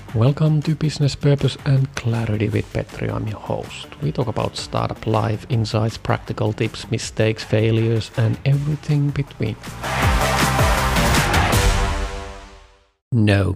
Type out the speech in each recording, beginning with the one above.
Welcome to Business Purpose and Clarity with Petri. I'm your host. We talk about startup life, insights, practical tips, mistakes, failures, and everything between. No.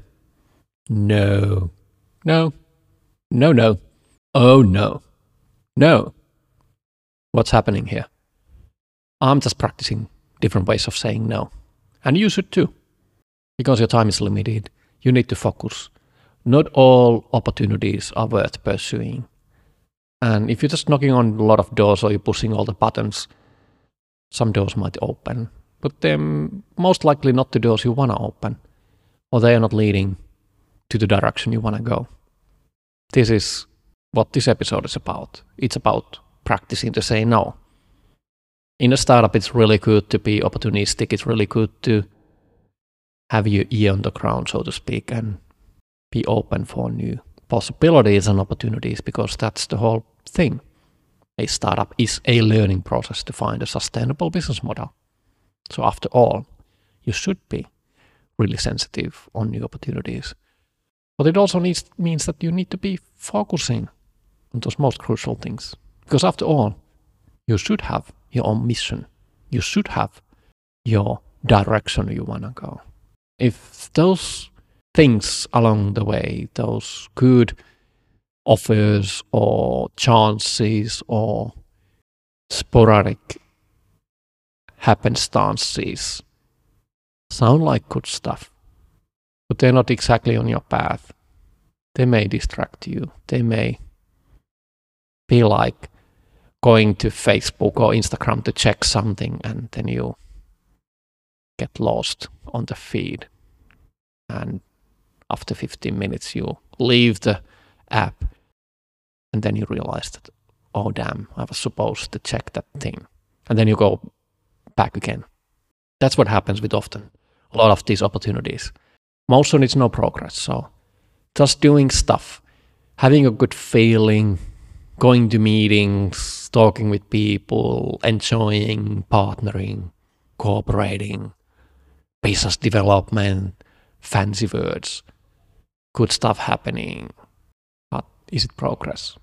No. No. No, no. Oh, no. No. What's happening here? I'm just practicing different ways of saying no. And you should too. Because your time is limited, you need to focus. Not all opportunities are worth pursuing. And if you're just knocking on a lot of doors or you're pushing all the buttons, some doors might open. But they're most likely not the doors you want to open. Or they are not leading to the direction you want to go. This is what this episode is about. It's about practicing to say no. In a startup, it's really good to be opportunistic. It's really good to have your ear on the ground, so to speak, and be open for new possibilities and opportunities, because that's the whole thing. A startup is a learning process to find a sustainable business model. So after all, you should be really sensitive on new opportunities. But it also means that you need to be focusing on those most crucial things. Because after all, you should have your own mission. You should have your direction you want to go. If those things along the way, those good offers or chances or sporadic happenstances sound like good stuff, but they're not exactly on your path, they may distract you. They may be like going to Facebook or Instagram to check something, and then you get lost on the feed. And after 15 minutes, you leave the app, and then you realize that, oh damn, I was supposed to check that thing. And then you go back again. That's what happens with often a lot of these opportunities. Most of it's no progress. So just doing stuff, having a good feeling, going to meetings, talking with people, enjoying, partnering, cooperating, business development, fancy words, good stuff happening, but is it progress?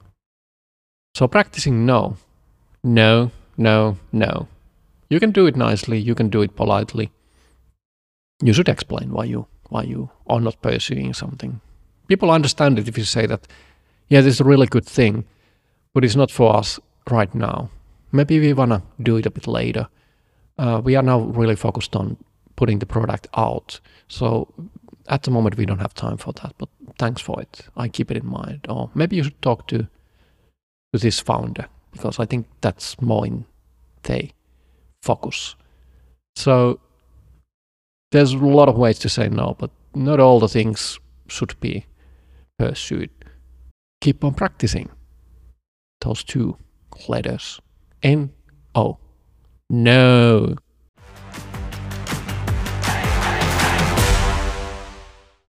So practicing no. No, no, no. You can do it nicely, you can do it politely. You should explain why you are not pursuing something. People understand it if you say that, yeah, this is a really good thing, but it's not for us right now. Maybe we want to do it a bit later. We are now really focused on putting the product out. So at the moment, we don't have time for that, but thanks for it. I keep it in mind. Or maybe you should talk to this founder, because I think that's more in their focus. So there's a lot of ways to say no, but not all the things should be pursued. Keep on practicing those two letters. N-O. No.